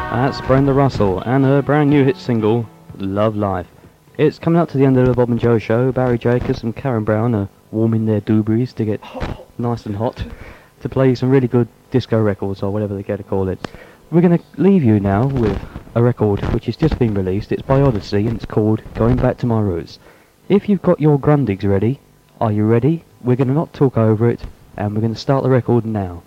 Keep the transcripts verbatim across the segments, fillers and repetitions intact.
That's Brenda Russell and her brand new hit single, Love Life. It's coming up to the end of the Bob and Joe show. Barry Jacobs and Karen Brown are warming their doobies to get nice and hot to play some really good disco records or whatever they get to call it. We're going to leave you now with a record which has just been released. It's by Odyssey and it's called Going Back to My Roots. If you've got your Grundigs ready, are you ready? We're going to not talk over it and we're going to start the record now.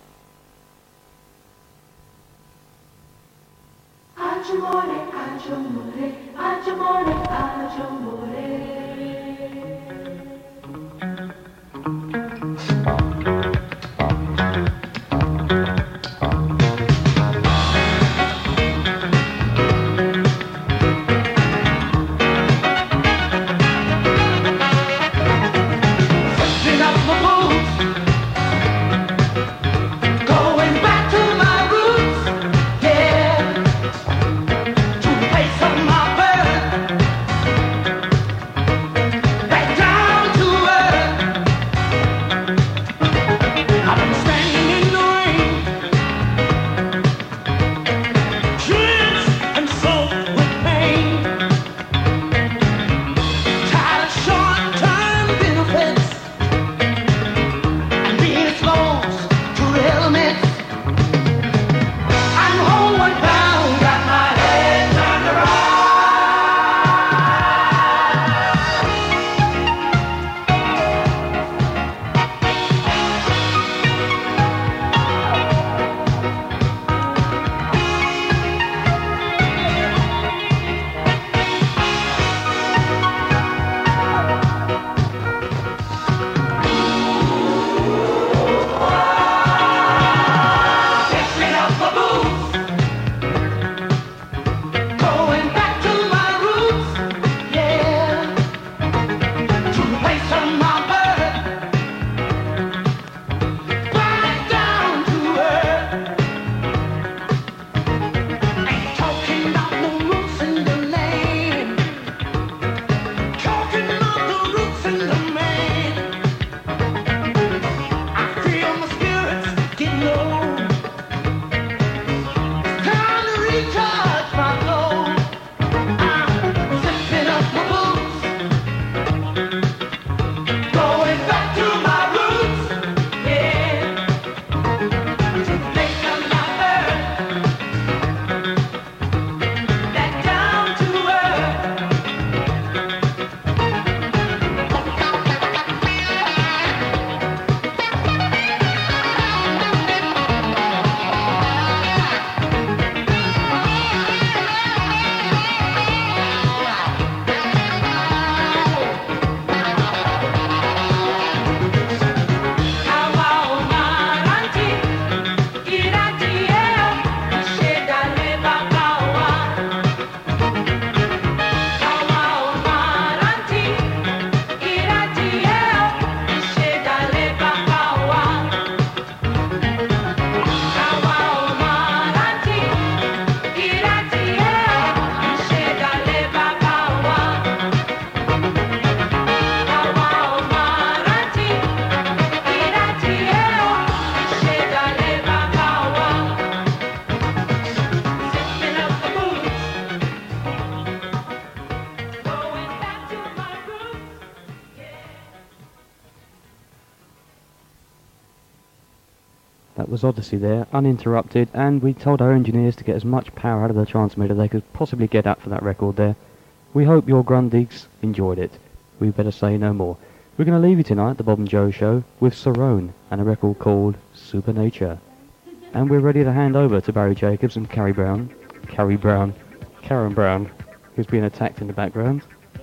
That was Odyssey there, uninterrupted, and we told our engineers to get as much power out of the transmitter they could possibly get out for that record there. We hope your Grundigs enjoyed it. We better say no more. We're going to leave you tonight, the Bob and Joe Show, with Cerrone and a record called Supernature. And we're ready to hand over to Barry Jacobs and Carrie Brown. Carrie Brown. Karen Brown, who's being attacked in the background.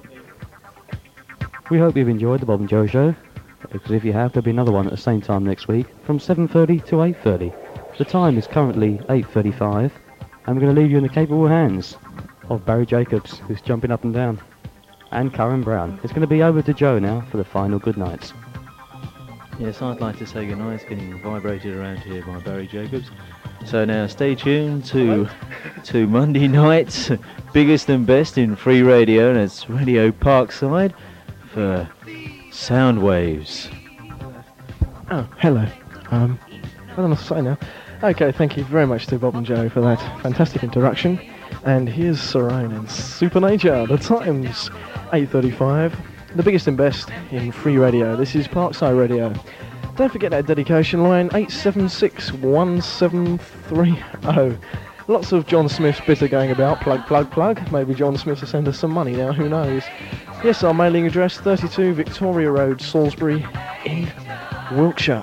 We hope you've enjoyed the Bob and Joe Show, because if you have, there'll be another one at the same time next week, from seven thirty to eight thirty. The time is currently eight thirty-five, and we're going to leave you in the capable hands of Barry Jacobs, who's jumping up and down, and Karen Brown. It's going to be over to Joe now for the final good nights. Yes, I'd like to say goodnight. It's getting vibrated around here by Barry Jacobs. So now stay tuned to to Monday night's biggest and best in free radio, and it's Radio Parkside for Sound Waves. Oh, hello. Um, I don't know what to say now. Okay, thank you very much to Bob and Joe for that fantastic introduction. And here's Sarone and Supernature. The time's eight thirty-five. The biggest and best in free radio. This is Parkside Radio. Don't forget that dedication line, eight seven six one seven three zero. Lots of John Smith's bitter going about. Plug, plug, plug. Maybe John Smith will send us some money now, who knows. Yes, our mailing address, thirty-two Victoria Road, Salisbury, in Wiltshire.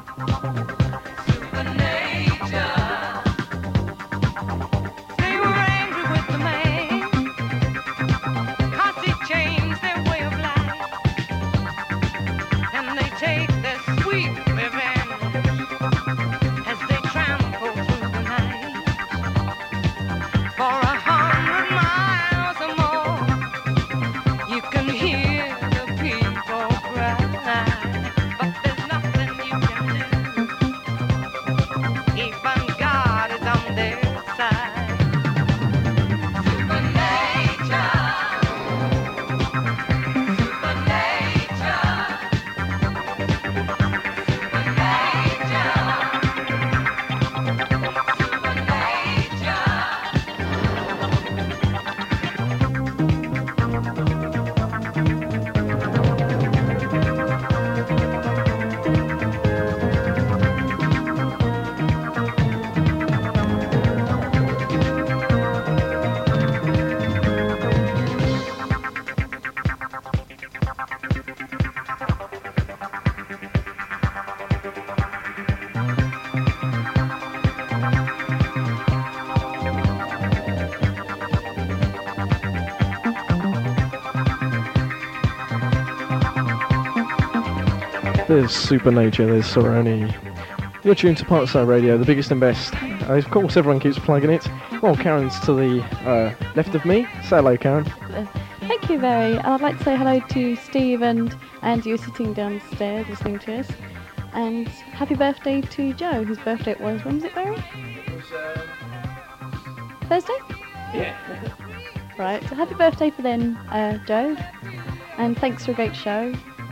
There's Supernature, there's Sarone. You're tuned to Parkside Radio, the biggest and best. Uh, of course, everyone keeps plugging it. Well, Karen's to the uh, left of me. Say hello, Karen. Uh, thank you, Barry. And I'd like to say hello to Steve and Andy, who are sitting downstairs listening to us. And happy birthday to Joe, whose birthday it was. When was it, Barry? It was, uh... Thursday? Yeah. Right, so happy birthday for then, uh, Joe. And thanks for a great show.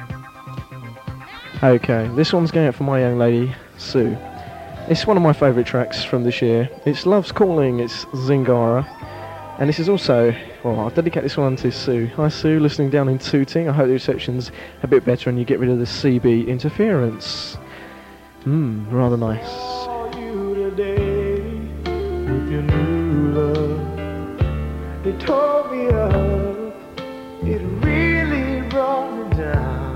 Okay, this one's going out for my young lady, Sue. It's one of my favourite tracks from this year. It's Love's Calling, it's Zingara. And this is also, well, I'll dedicate this one to Sue. Hi Sue, listening down in Tooting. I hope the reception's a bit better and you get rid of the C B interference. Mmm, rather nice. Saw you today with your new love. They tore me up, it really brought me down.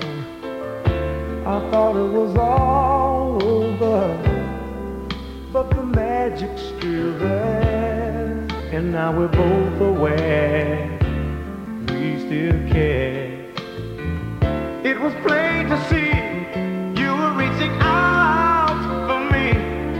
I thought it was all over, but the magic's still there. And now we're both aware we still care. It was plain to see you were reaching out for me.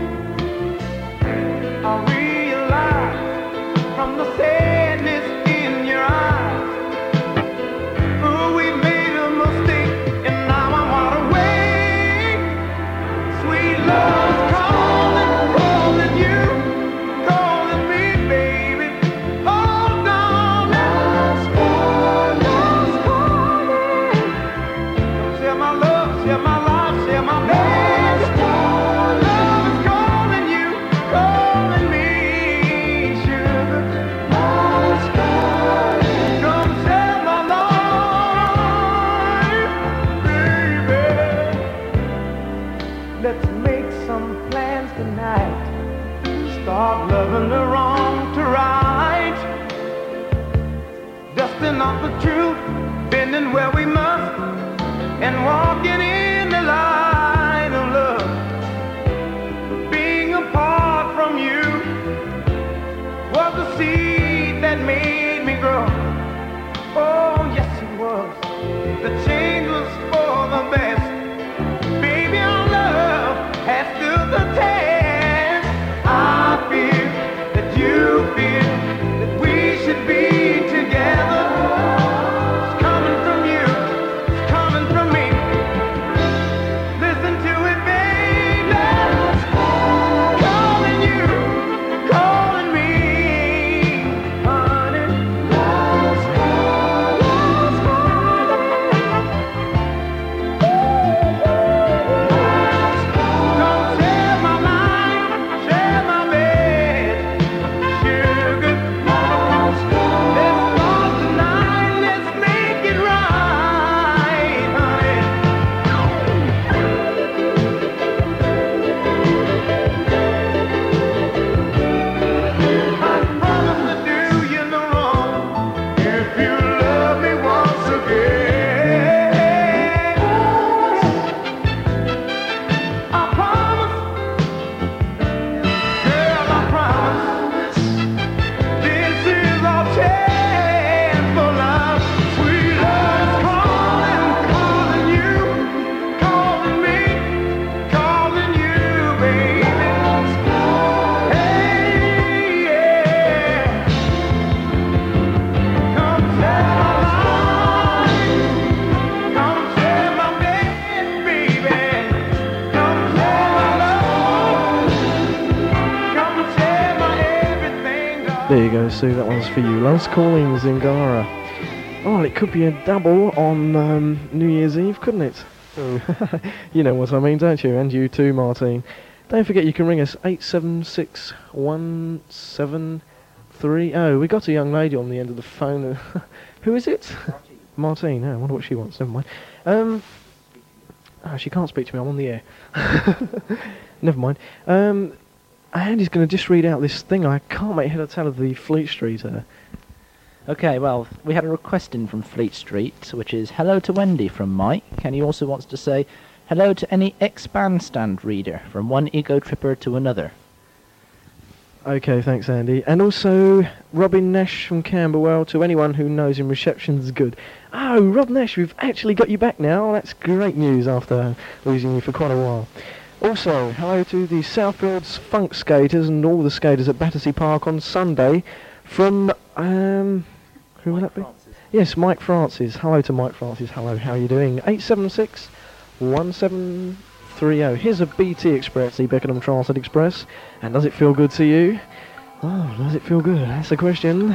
I realized from the sadness in your eyes, oh, we made a mistake, and now I'm wide awake. Sweet love's calling, calling you, calling me, baby. Hold on, love's calling, love's calling. Don't tell my love. There you go, Sue, that one's for you. Love's Calling, Zingara. Oh, it could be a double on um, New Year's Eve, couldn't it? Oh. You know what I mean, don't you? And you too, Martine. Don't forget you can ring us eight seven six one seven three oh. We got a young lady on the end of the phone. Who is it? Martine. Martine, oh, I wonder what she wants, never mind. Um, oh, she can't speak to me, I'm on the air. Never mind. Um, Andy's going to just read out this thing. I can't make head or tail of the Fleet Street. Uh. Okay, well, we had a request in from Fleet Street, which is hello to Wendy from Mike, and he also wants to say hello to any ex-bandstand reader, from one ego tripper to another. Okay, thanks, Andy. And also Robin Nash from Camberwell, to anyone who knows him, reception's good. Oh, Rob Nash, we've actually got you back now. That's great news after losing you for quite a while. Also, hello to the Southfields Funk Skaters and all the skaters at Battersea Park on Sunday from, um, who will that be? Francis. Yes, Mike Francis. Hello to Mike Francis. Hello, how are you doing? eight seven six one seven three oh. Here's a B T Express, the Beckenham Transit Express. And does it feel good to you? Oh, does it feel good? That's the question.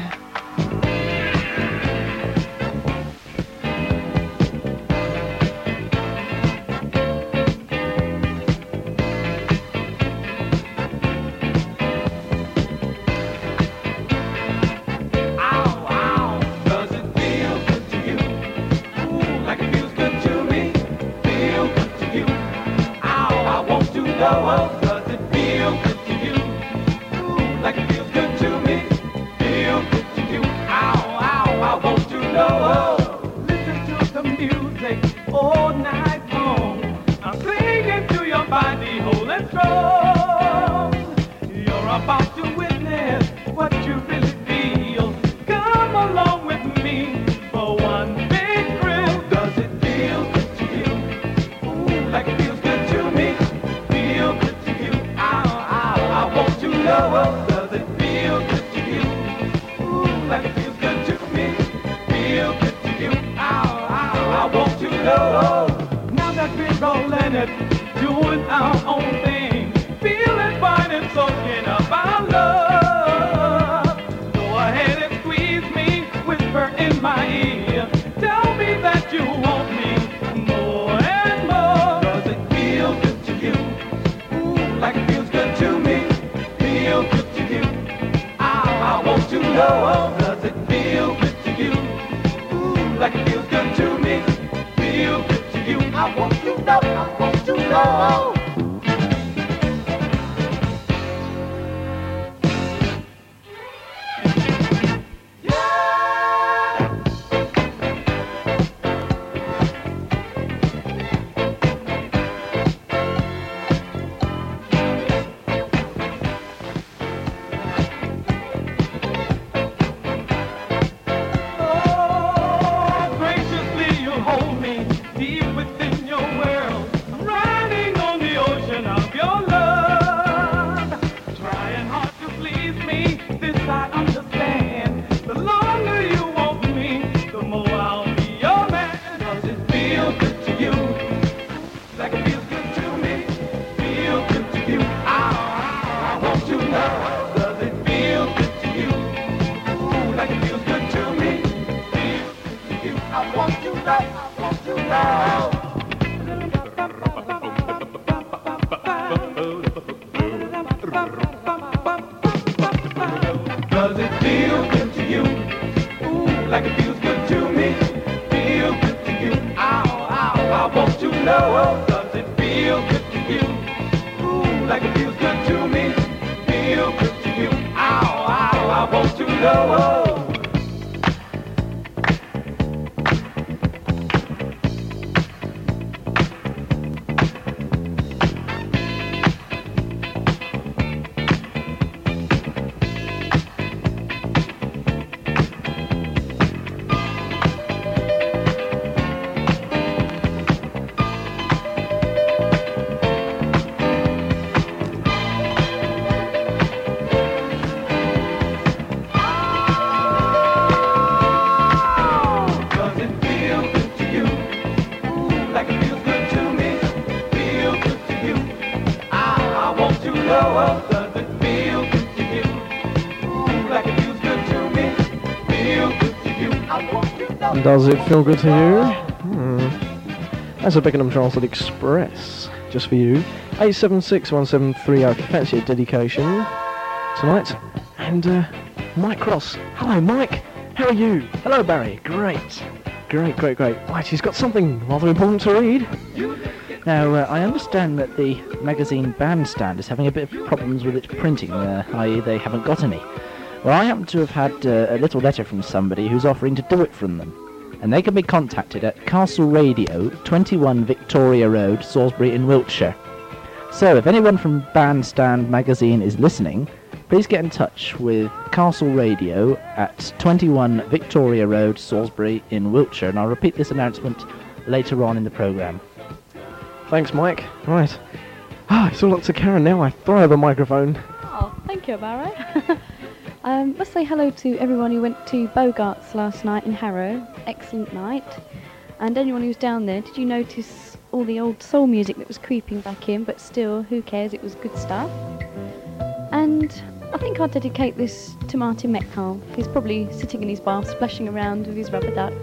Does it feel good to you? Hmm. That's a Beckenham Transit Express, just for you. eight seven six one seven three zero if you fancy a dedication tonight. And uh, Mike Cross. Hello, Mike. How are you? Hello, Barry. Great. Great, great, great. Right, he's got something rather important to read. Now, uh, I understand that the magazine Bandstand is having a bit of problems with its printing, uh, that is they haven't got any. Well, I happen to have had uh, a little letter from somebody who's offering to do it from them. And they can be contacted at Castle Radio, twenty-one Victoria Road, Salisbury in Wiltshire. So, if anyone from Bandstand magazine is listening, please get in touch with Castle Radio at twenty-one Victoria Road, Salisbury in Wiltshire. And I'll repeat this announcement later on in the programme. Thanks, Mike. Right. Ah, it's all up to Karen now. I throw her the microphone. Oh, thank you, Barry. um, let's say hello to everyone who went to Bogart's last night in Harrow. Excellent night. And anyone who's down there, did you notice all the old soul music that was creeping back in? But still, who cares? It was good stuff. And I think I'll dedicate this to Martin Metcalf. He's probably sitting in his bath, splashing around with his rubber duck.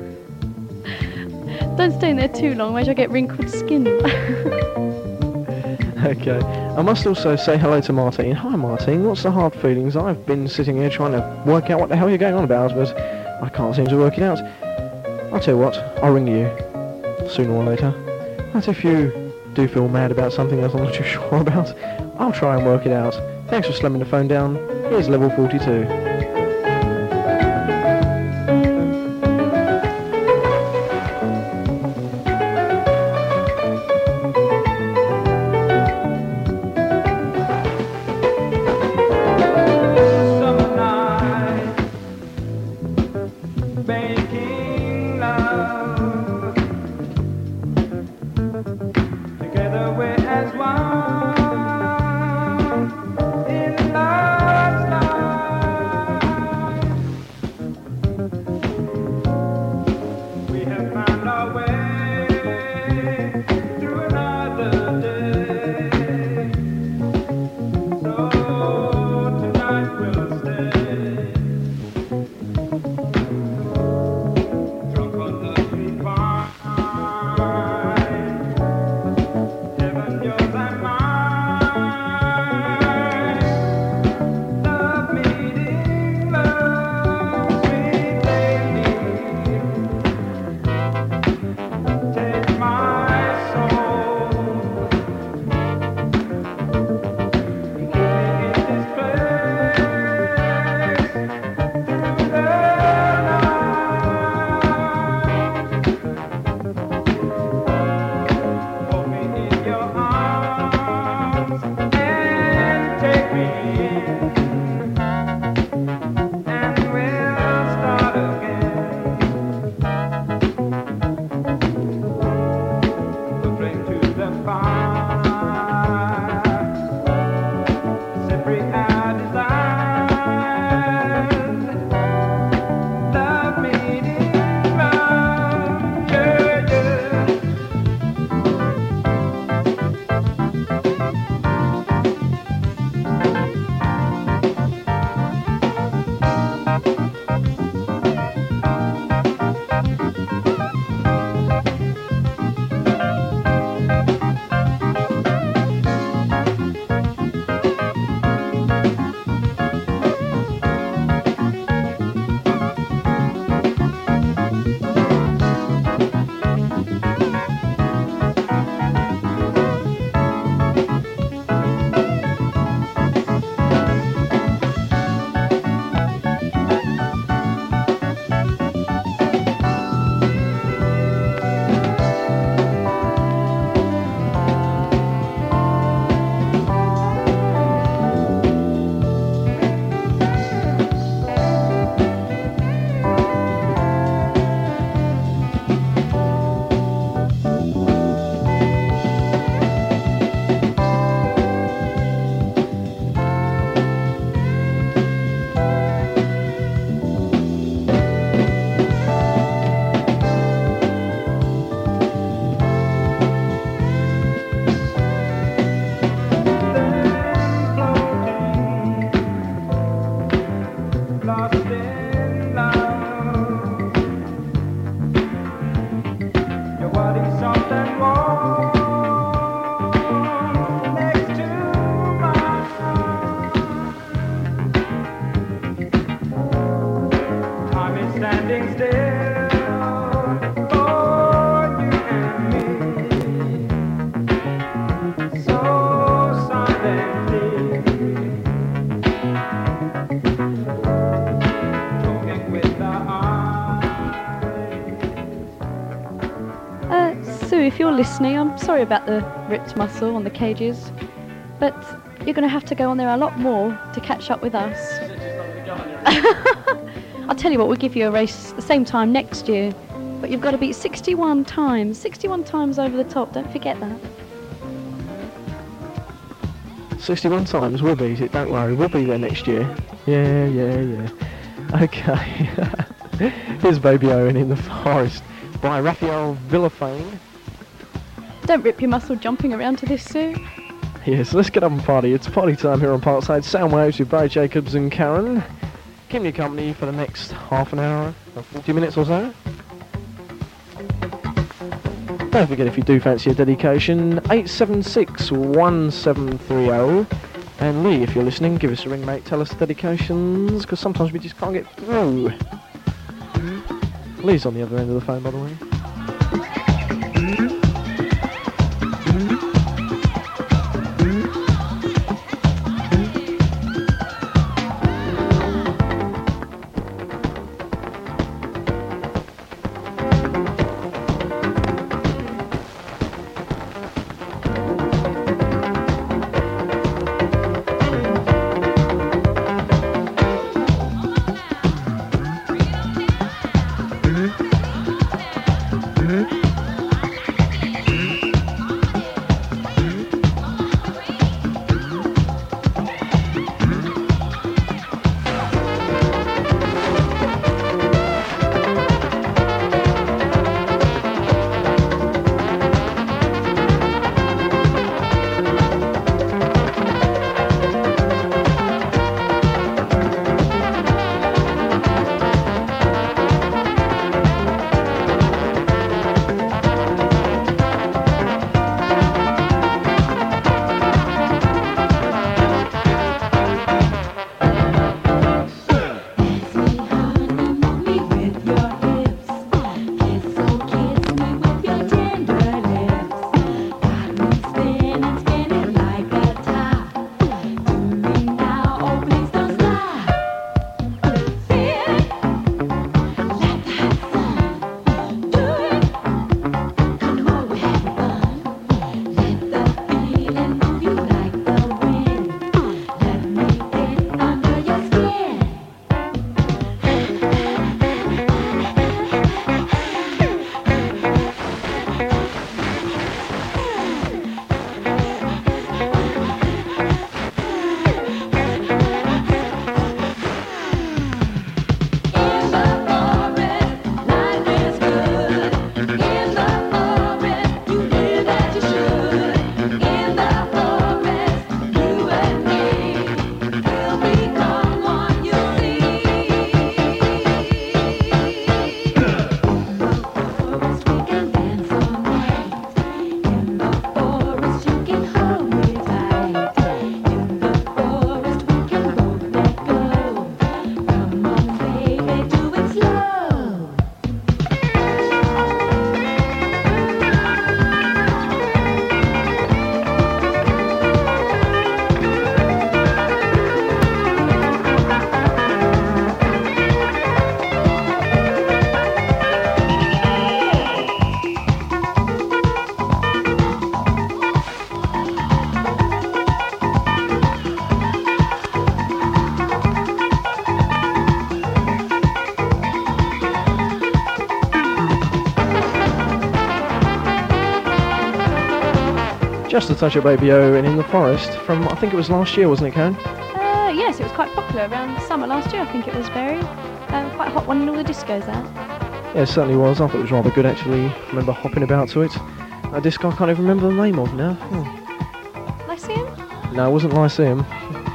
Don't stay in there too long, otherwise I get wrinkled skin. Okay. I must also say hello to Martine. Hi, Martine. What's the hard feelings? I've been sitting here trying to work out what the hell you're going on about, but I can't seem to work it out. I'll tell you what, I'll ring you sooner or later. But if you do feel mad about something else I'm not too sure about, I'll try and work it out. Thanks for slamming the phone down. Here's level forty-two. standing still for you and me. So silently, talking with our eyes. Uh, Sue, if you're listening, I'm sorry about the ripped muscle on the cages, but you're going to have to go on there a lot more to catch up with us. I'll tell you what, we'll give you a race the same time next year, but you've got to beat sixty-one times, sixty-one times over the top, don't forget that. sixty-one times, we'll beat it, don't worry, we'll be there next year. Yeah, yeah, yeah. Okay. Here's Baby Owen in the Forest by Raphael Villafane. Don't rip your muscle jumping around to this, Sue. Yes, let's get up and party. It's party time here on Parkside Sound Waves with Barry Jacobs and Karen. Keeping you company for the next half an hour, or forty minutes or so. Don't forget, if you do fancy a dedication, eight seven six, one seven three zero. And Lee, if you're listening, give us a ring, mate. Tell us the dedications, because sometimes we just can't get through. Lee's on the other end of the phone, by the way. Just a Touch of Baby O and In the Forest from, I think it was last year, wasn't it, Karen? Uh, yes, it was quite popular around summer last year, I think it was very. Um, quite a hot one in all the discos out. Yeah, it certainly was. I thought it was rather good, actually. I remember hopping about to it. A disco I can't even remember the name of now. Hmm. Lyceum? No, it wasn't Lyceum.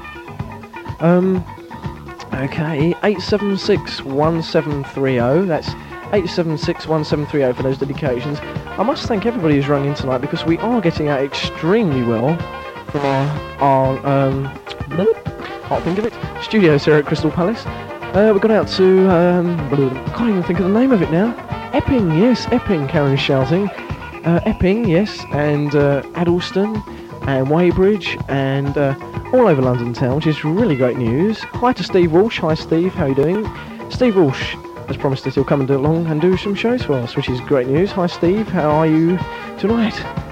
Um, okay, eight seven six, one seven three zero. That's eight seven six, one seven three zero for those dedications. I must thank everybody who's rung in tonight because we are getting out extremely well from our, our um, can't think of it, studios here at Crystal Palace. Uh, we got out to, um, I can't even think of the name of it now. Epping, yes, Epping, Karen's shouting. Uh, Epping, yes, and uh, Addleston, and Weybridge, and uh, all over London town, which is really great news. Hi to Steve Walsh. Hi Steve, how are you doing? Steve Walsh has promised that he'll come and do along and do some shows for us, which is great news. Hi Steve, how are you tonight?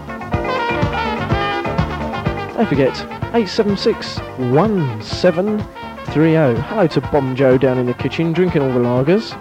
Don't forget, eight seven six, one seven three zero. Hello to Bomb Joe down in the kitchen, drinking all the lagers.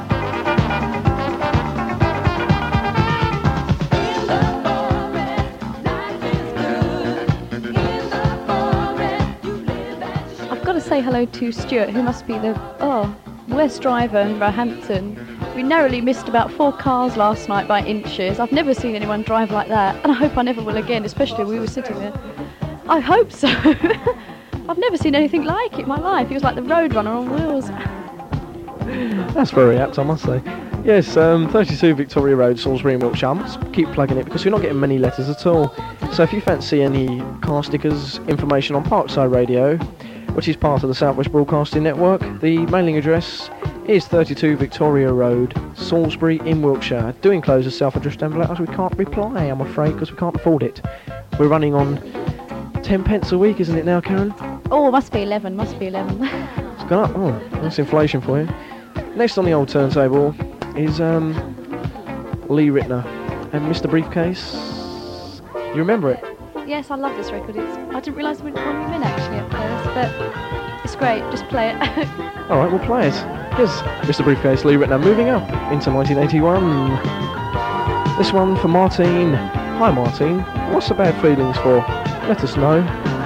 I've got to say hello to Stuart, who must be the oh worst driver in Roehampton. We narrowly missed about four cars last night by inches. I've never seen anyone drive like that, and I hope I never will again, especially when we were sitting there. I hope so. I've never seen anything like it in my life. He was like the Roadrunner on wheels. That's very apt, I must say. Yes, um, thirty-two Victoria Road, Salisbury and Wiltshire. I must keep plugging it because we're not getting many letters at all. So if you fancy any car stickers, information on Parkside Radio, which is part of the South West Broadcasting Network, the mailing address is thirty-two Victoria Road, Salisbury in Wiltshire. Do enclose a self-addressed envelope as we can't reply, I'm afraid, because we can't afford it. We're running on ten pence a week, isn't it now, Karen? Oh, must be eleven, must be eleven. It's gone up. Oh, that's inflation for you. Next on the old turntable is um, Lee Ritner and Mister Briefcase. You remember it? Yes, I love this record. It's, I didn't realise we were in actually at first, but it's great. Just play it. All right, we'll play it. Here's Mister Briefcase, Lee Ritner, moving up into nineteen eighty-one. This one for Martine. Hi, Martine. What's the bad feelings for? Let us know.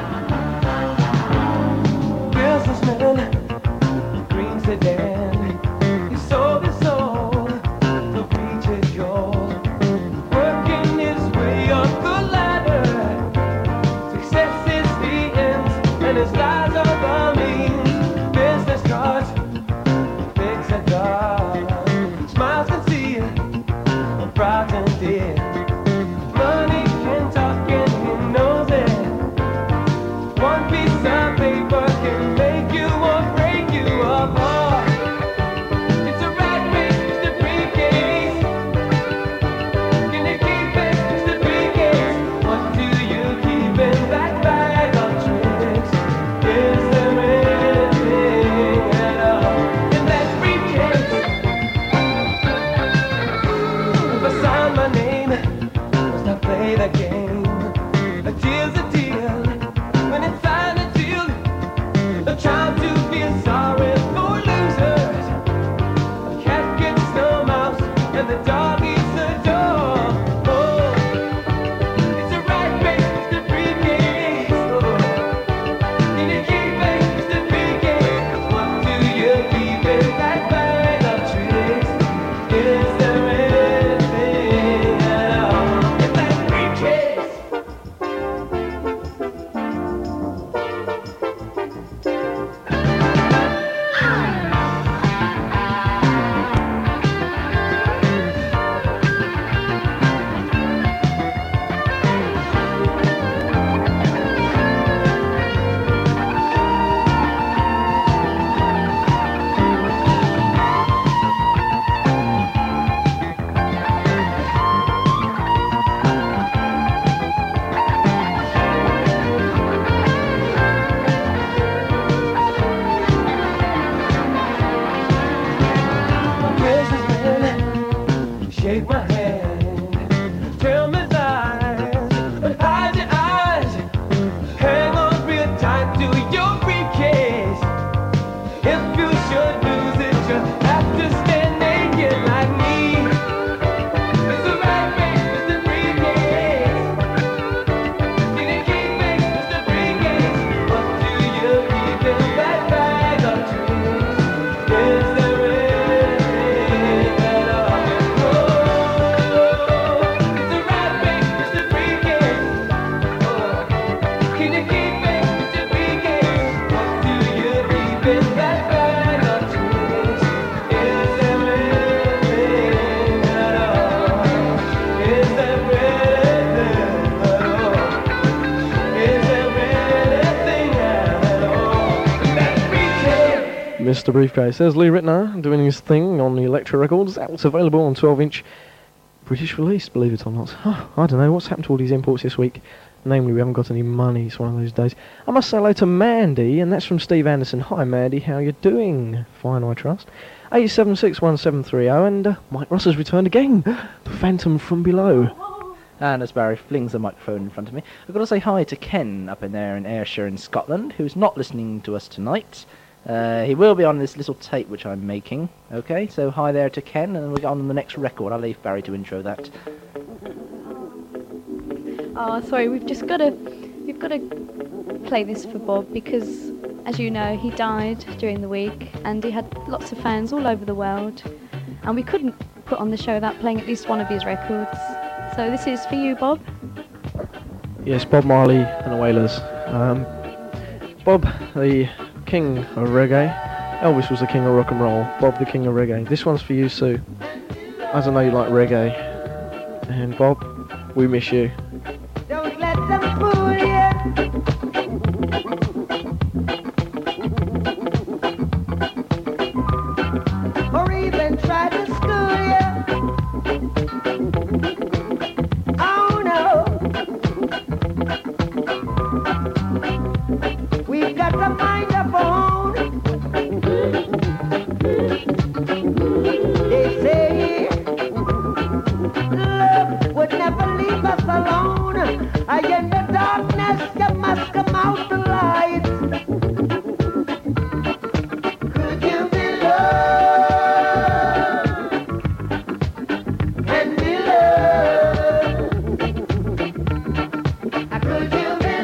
Businessman, green sedan, he sold his soul to reach his goal, working his way up the ladder. Success is the end, and his lies are the means. Business cards, big cigars, smiles concealed, proud and dear. Money can talk and he knows it. One piece of paper can make you or break you apart. It's a rat race, the briefcase. Can you keep it, the briefcase? What do you keep in that bag of tricks? Is there anything at all in that briefcase? If I sign my name, must I play the game? A deal's a deal. When it's signed a deal, a child to feel sorry for losers. A cat gets the mouse and the dog eats the dog. Oh, it's a rat race, the briefcase. Oh, can you keep it, the briefcase? What do you keep in that bag of tricks? Is there anything at all in that briefcase? Businessman, shake my hand, tell me lies, but hide your eyes. Hang on real tight to your briefcase. If you should lose it, you'll have to stand naked like me. It's a rat race, it's the briefcase. Can you keep it, it's the briefcase? What do you keep in that bag of tricks? Is there anything at all? Oh, Master Briefcase. There's Lee Ritner doing his thing on the Elektra Records. That's available on twelve inch British release, believe it or not. Oh, I don't know, what's happened to all these imports this week? Namely, we haven't got any money. It's one of those days. I must say hello to Mandy, and that's from Steve Anderson. Hi Mandy, how you doing? Fine, I trust. eight seven six one seven three zero, and uh, Mike Ross has returned again. The Phantom from below. And as Barry flings the microphone in front of me, I've got to say hi to Ken up in there in Ayrshire in Scotland, who's not listening to us tonight. Uh, he will be on this little tape which I'm making. Okay, so hi there to Ken, and we'll get on the next record. I'll leave Barry to intro that. Oh, sorry, we've just got to, we've got to play this for Bob because, as you know, he died during the week, and he had lots of fans all over the world, and we couldn't put on the show without playing at least one of his records. So this is for you, Bob. Yes, Bob Marley and the Wailers. Um, Bob, the king of reggae. Elvis was the king of rock and roll. Bob, the king of reggae. This one's for you, Sue. I don't know you like reggae. And Bob, we miss you. Don't let them fool you. Or even try to school you. Oh no. We've got to mind our own. They say love would never leave us alone. I in the darkness, you must come out the light. Could you be loved and be loved? Could you be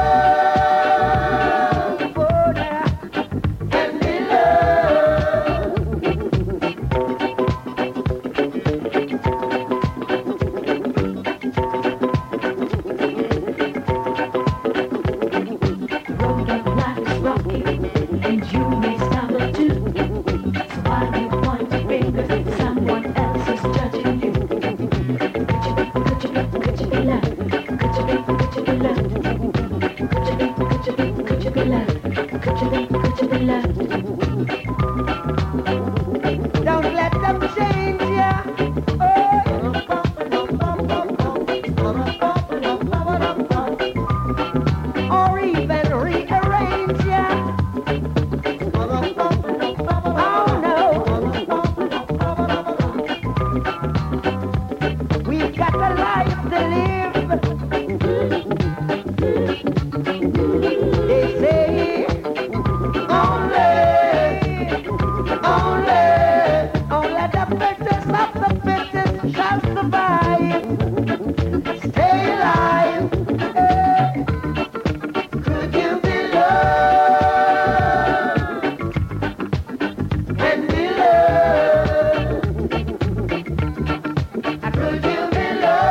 loved oh, yeah, and be don't let them change ya. Oh, or even rearrange ya. Oh no. We've got a life to live. They say only, only, only the fittest of the fittest shall survive. Stay alive. Hey. Could you be loved and be loved? Could you be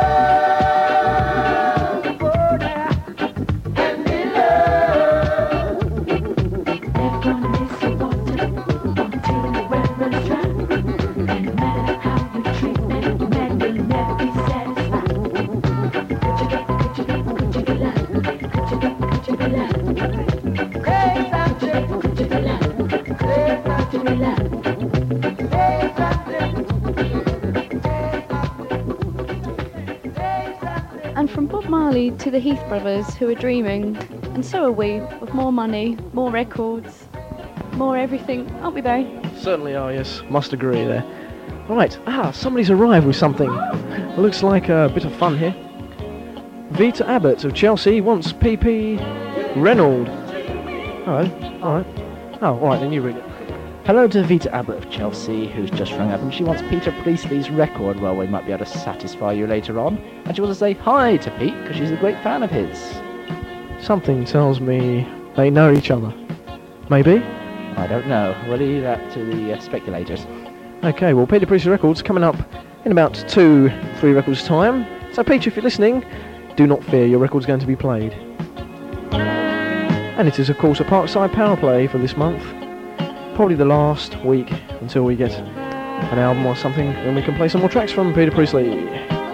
loved oh, yeah, and be loved? They're gonna miss the water until the weather's dry. And no matter how we treat them, men will never be satisfied. Could you be, could you be, could you be loved? Could you be, could you be loved? Say something. Could you be loved? Say Could you be loved? Say something. Say something. Say something. And from Bob Marley to the Heath Brothers, who are dreaming, and so are we, of more money, more records, more everything, aren't we, Barry? Certainly are, yes. Must agree there. Right, ah, somebody's arrived with something. Looks like a bit of fun here. Vita Abbott of Chelsea wants P P Reynolds. Hello, alright. Oh, alright, then you read it. Hello to Vita Abbott of Chelsea, who's just rung up, and she wants Peter Priestley's record. Well, we might be able to satisfy you later on. And she wants to say hi to Pete, because she's a great fan of his. Something tells me they know each other. Maybe? I don't know. We'll leave that to the uh, speculators. Okay, well, Peter Priestley Records coming up in about two, three records' time. So, Peter, if you're listening, do not fear, your record's going to be played. And it is, of course, a Parkside Power Play for this month. Probably the last week until we get an album or something, and we can play some more tracks from Peter Priestley.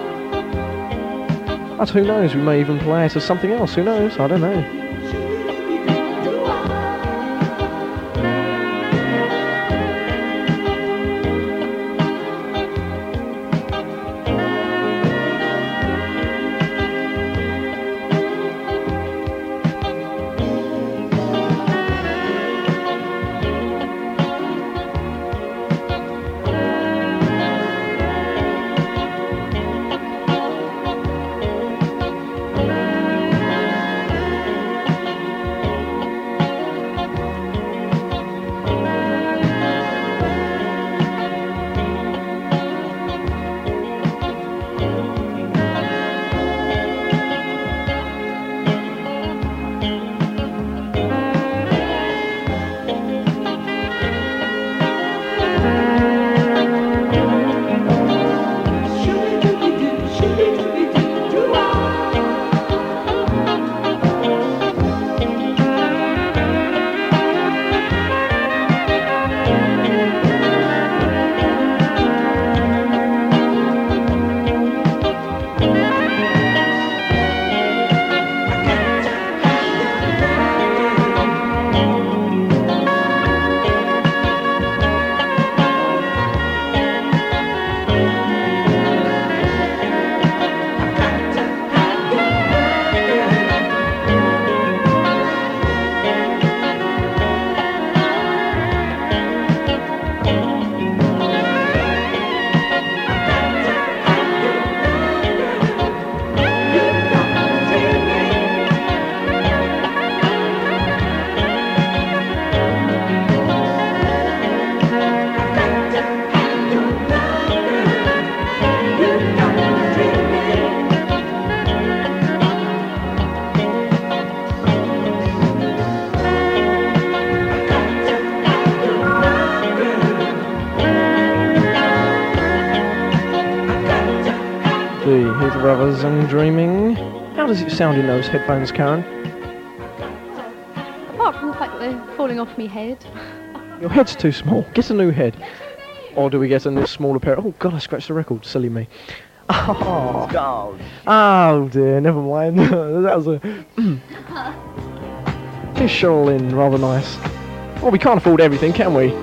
But who knows, we may even play it as something else, who knows, I don't know. Hit Brothers and Dreaming. How does it sound in those headphones, Karen? Apart from the fact that they're falling off me head. Your head's too small. Get a new head. Or do we get a new smaller pair? Oh, God, I scratched the record. Silly me. Oh, oh dear, never mind. That was a... Just shoal in, rather nice. Well, we can't afford everything, can we?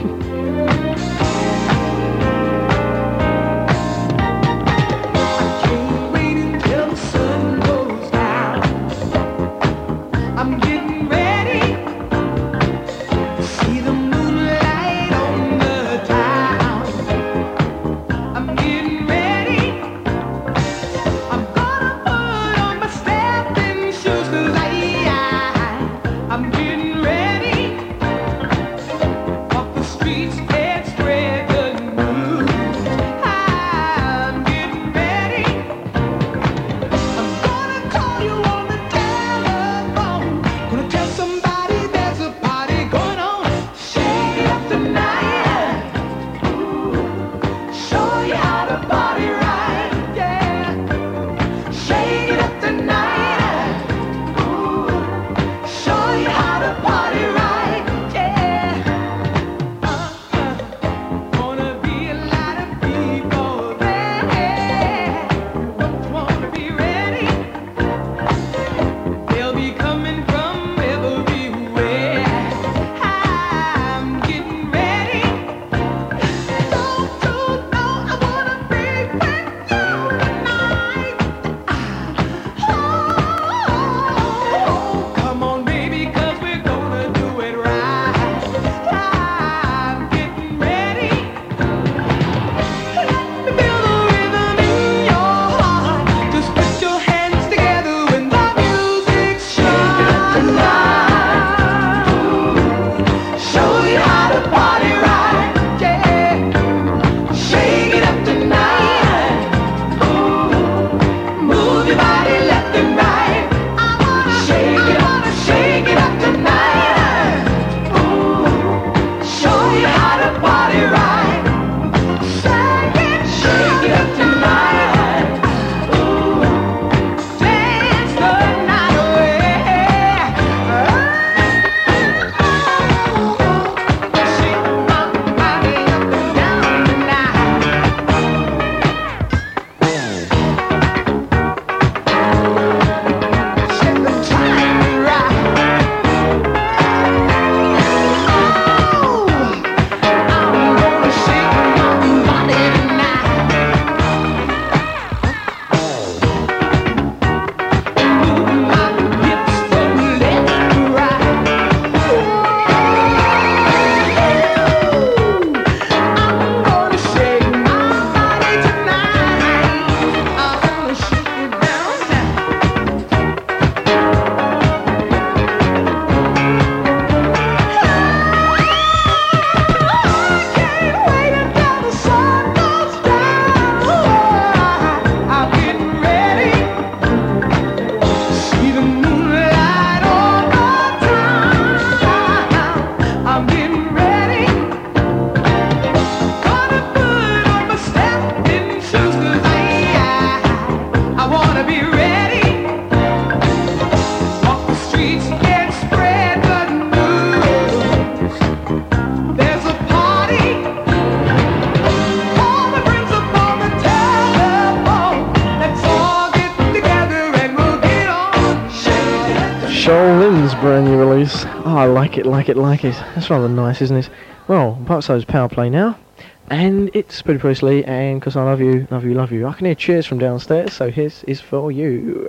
Brand new release. Oh, I like it, like it, like it. That's rather nice, isn't it? Well, Parkside's Power Play now. And it's Pretty Priestley, and because I love you, love you, love you. I can hear cheers from downstairs, so here's is for you.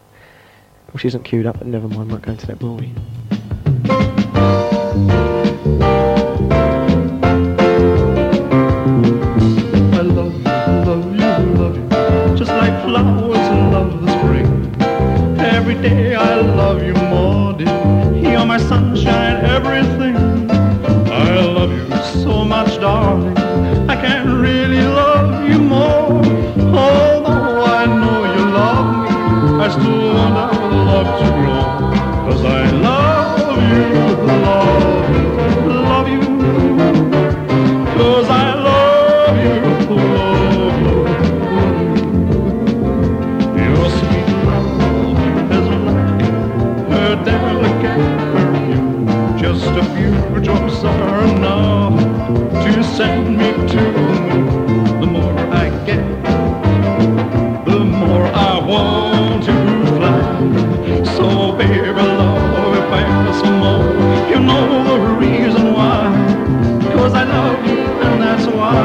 Which isn't queued up, but never mind, I won't go into that glory. I love you, love you, love you. Just like flowers love the spring. Every day I love you more, dear. You're my sunshine, everything. I love you so much, darling. I can't really love you more. Although I know you love me, I still want our love to grow. 'Cause I love you, love you, love you. 'Cause I love you, love you. send me to the moon. The more I get, the more I want to fly. So baby, love, if I ever some more, you know the reason why. Cause I love you, and that's why.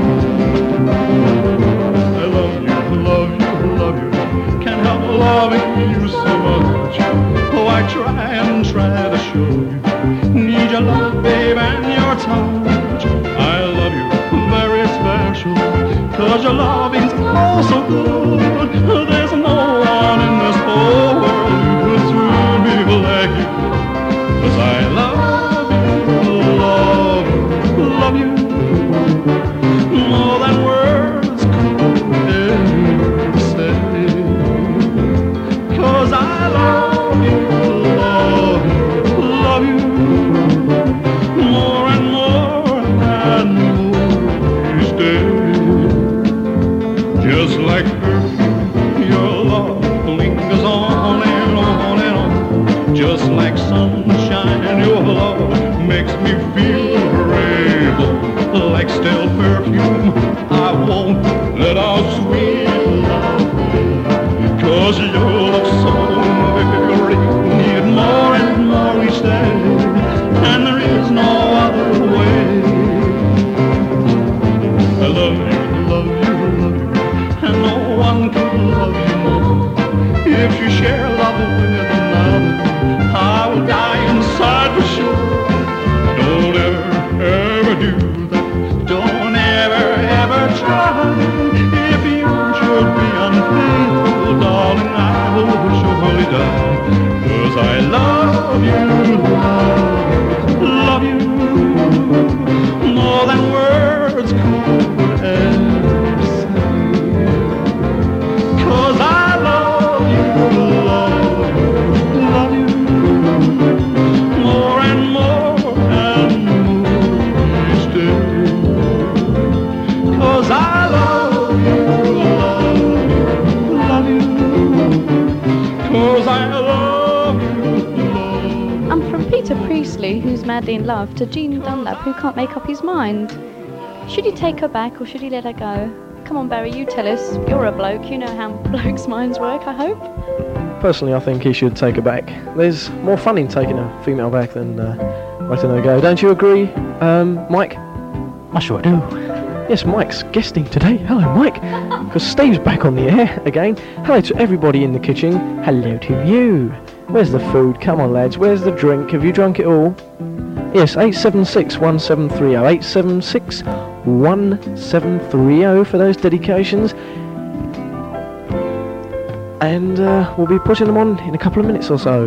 I love you, love you, love you. Can't help loving you so much. Oh, I try and try to show you. Need your love, babe, and your touch. I love you very special, cause your loving's oh so good. There's no one in this whole world who could thrill me like you. Cause I love you, love you, love you more than words could ever say. Cause I love you, love you, love you more and more and more each day. Just like perfume, your love lingers on and on and on. Just like sunshine, your love makes me feel grateful. Like stale perfume, I won't let our sweet love go. Cause your love so very need more and more each day, and there is no other way. I love you, love you, love you, and no one could love you more. If you share love with another, I will die inside for sure. Don't ever, ever do that. Don't ever, ever try. If you should be unfaithful, darling, I will surely die. Cause I love you, love, love you more than words could ever say. Cause I love you, love, love you more and more and more each day. Cause I love you, love, love you. Cause I love you, love. And from Peter Priestley, who's madly in love, to Gene Dunlap, who can't make up his mind. Should he take her back or should he let her go? Come on, Barry, you tell us. You're a bloke, you know how blokes' minds work, I hope. Personally, I think he should take her back. There's more fun in taking a female back than uh, letting her go. Don't you agree, um, Mike? I sure do. Yes, Mike's guesting today. Hello, Mike. Because Steve's back on the air again. Hello to everybody in the kitchen. Hello to you. Where's the food? Come on, lads. Where's the drink? Have you drunk it all? Yes, eight seven six, one seven three zero. eight seven six, one seven three zero for those dedications. And uh, we'll be putting them on in a couple of minutes or so.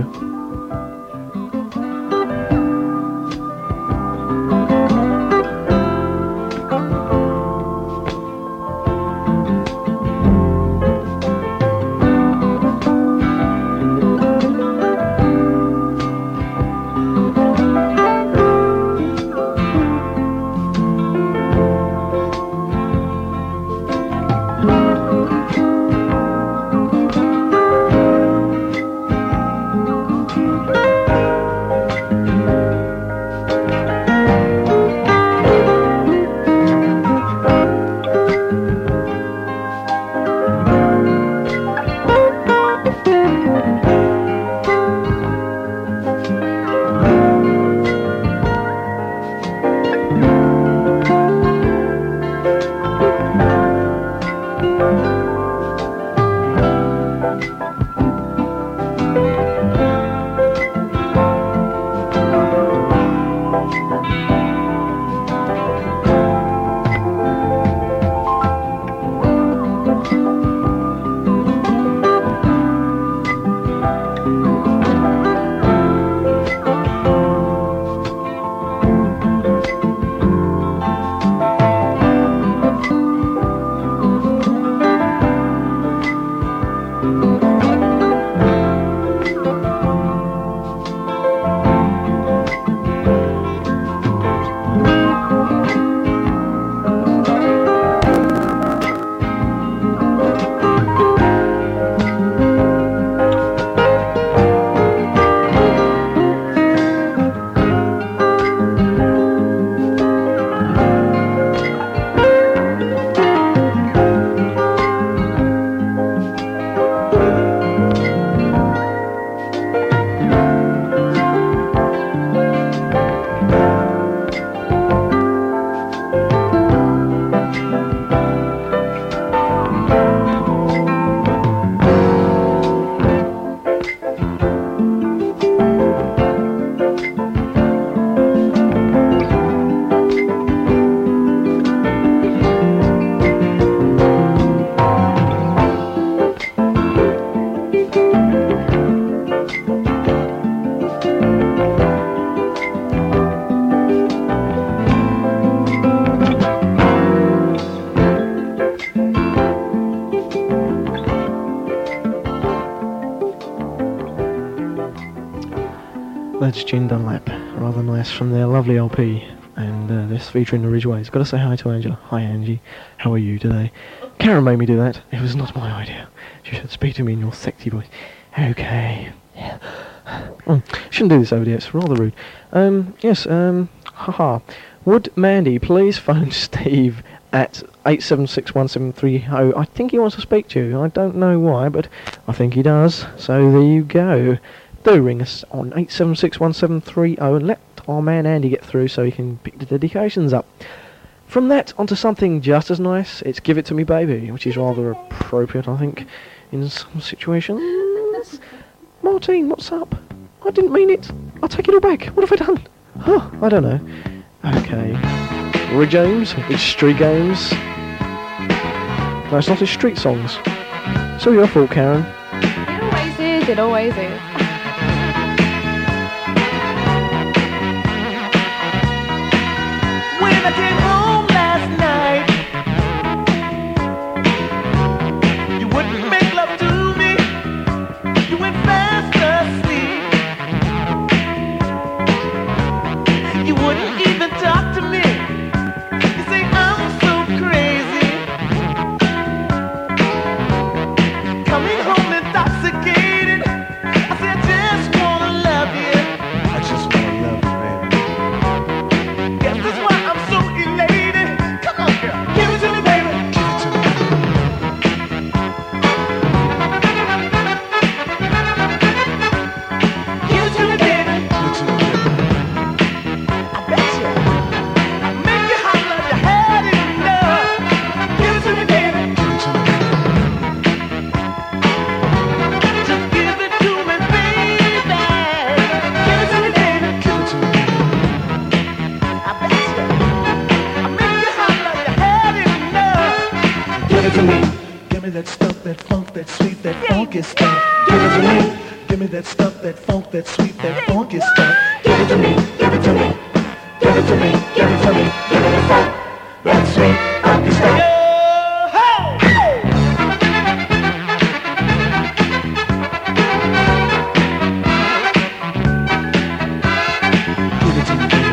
Christian Dunlap. Rather nice from their lovely L P. And uh, this featuring the Ridgeways. Got to say hi to Angela. Hi Angie, how are you today? Karen made me do that. It was not my idea. You should speak to me in your sexy voice. Okay. Yeah. Mm, shouldn't do this over there, it's rather rude. Um, yes, um, haha. Would Mandy please phone Steve at eight seven six one seven three zero? I think he wants to speak to you. I don't know why, but I think he does. So there you go. Do ring us on eight seven six one seven three zero and let our man Andy get through so he can pick the dedications up. From that onto something just as nice. It's Give It To Me Baby, which is rather appropriate, I think, in some situations. Martine, what's up? I didn't mean it. I'll take it all back. What have I done? Huh, I don't know. Okay. Roy James, it's Street Games. No, it's not his street songs. So your fault, Karen. It always is, it always is. When I came home last night, you wouldn't make love to me. You went fast asleep. You wouldn't even talk to me. You say I'm so crazy. Coming home intoxicated. I say I just wanna love you. I just wanna love you, baby. Guess that's why I'm so elated. Come on, girl, give it to me, baby. Give it to me. Give it to me, baby. Give it to me, baby. I bet you. I make you holler if you had enough. Give it to me, baby. Give it to me. Just give it to me, baby. Give it to me, baby. Give it to me. I bet you. I make you holler if you had enough. Give it to me. Give me that stuff, that funk, that sweet, that funky stuff. Give it to me. Give me that stuff, that funk, that sweet, that funky stuff. Give it to me. Give it to me. Give it to me. Give it to me. Give me that funk, that sweet, funky stuff. Give it to me, baby.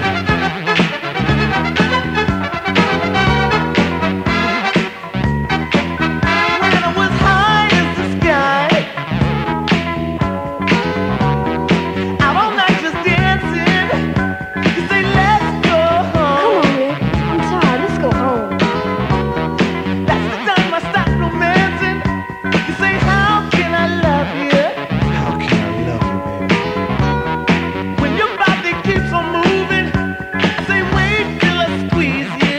When I was high as the sky, out all night just dancing. You say let's go home. Come on, Rick. I'm tired. Let's go home. That's the time I stop romancing. You say how can I love you How can I love you, baby? when your body keeps on moving? I say wait till I squeeze you.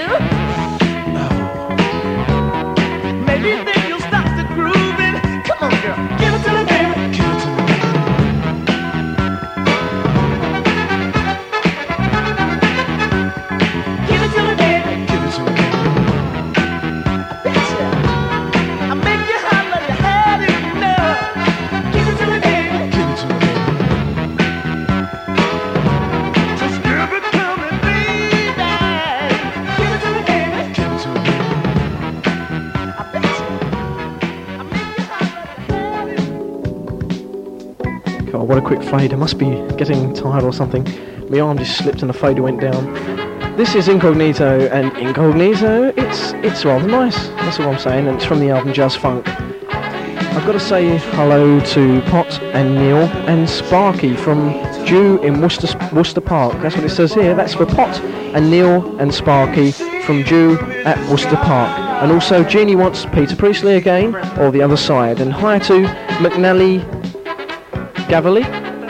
Maybe then you'll stop the grooving. Come on, girl, give it to me, baby. Give it to me. Give it to me, baby. Give it to me. Bet ya. I make you holler, you had enough. Give it to me, baby. Give it to me, baby. Just give it to me, baby. Give it to me, baby. Give it to me. I bet ya. I make you holler, you had enough. God, what a quick fade. I must be getting tired or something. My arm just slipped and the fader went down. This is Incognito, and Incognito, it's it's rather nice. That's all I'm saying, and it's from the album Jazz Funk. I've got to say hello to Pot and Neil and Sparky from Jew in Worcester, Worcester Park. That's what it says here. That's for Pot and Neil and Sparky from Jew at Worcester Park. And also Jeannie wants Peter Priestley again, or the other side. And hi to McNally Gavely.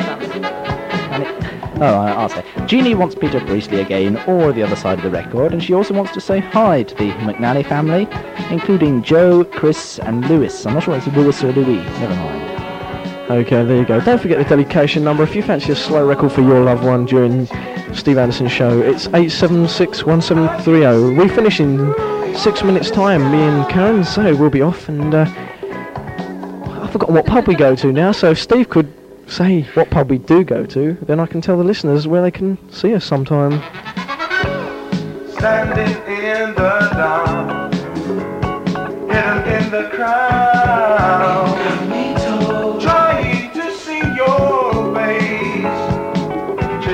Oh, I- I'll say. Jeannie wants Peter Priestley again, or the other side of the record, and she also wants to say hi to the McNally family, including Joe, Chris, and Lewis. I'm not sure if it's Lewis or Louis. Never mind. Okay, there you go. Don't forget the dedication number. If you fancy a slow record for your loved one during Steve Anderson's show, it's eight seven six one seven three zero. We finish in six minutes' time, me and Karen, so we'll be off. And uh, I've forgotten what pub we go to now, so if Steve could say what pub we do go to, then I can tell the listeners where they can see us sometime. Standing in the dark, hidden in the crowd, trying to see your face.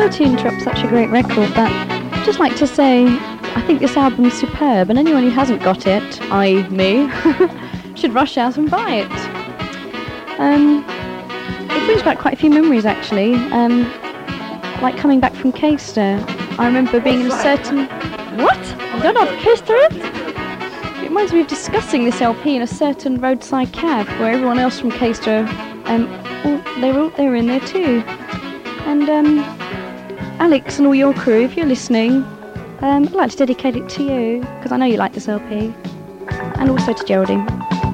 sorry to interrupt such a great record, but I'd just like to say I think this album's superb, and anyone who hasn't got it, that is me, should rush out and buy it. Um, it brings back quite a few memories, actually. Um, like coming back from Caister. I remember being in a certain... What? You don't know what Caister is? It reminds me of discussing this L P in a certain roadside cab where everyone else from Caister, um, all, they were all, they were in there too. And um, Alex and all your crew, if you're listening, um, I'd like to dedicate it to you because I know you like this L P, and also to Geraldine.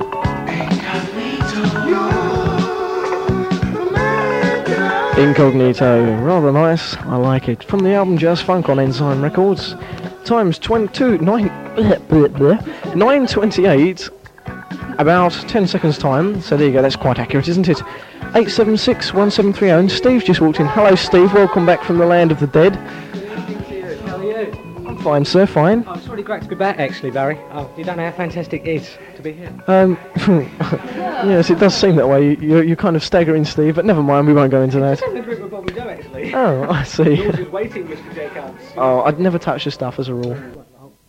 Incognito, rather nice. I like it. From the album Jazz Funk on Enzyme Records. Times twenty-two, nine, nine twenty-eight. About ten seconds time. So there you go. That's quite accurate, isn't it? eight seven six, one seven three zero. And Steve just walked in. Hello, Steve. Welcome back from the land of the dead. How are you? I'm fine, sir. Fine. Oh, it's really great to be back, actually, Barry. Oh, you don't know how fantastic it is to be here. Um, yes, it does seem that way. You're, you're kind of staggering, Steve, but never mind, we won't go into that. I'm in a group with Bob and Joe, actually. Oh, I see. Yours is waiting, Mister Jacobs. Oh, I'd never touch the stuff as a rule.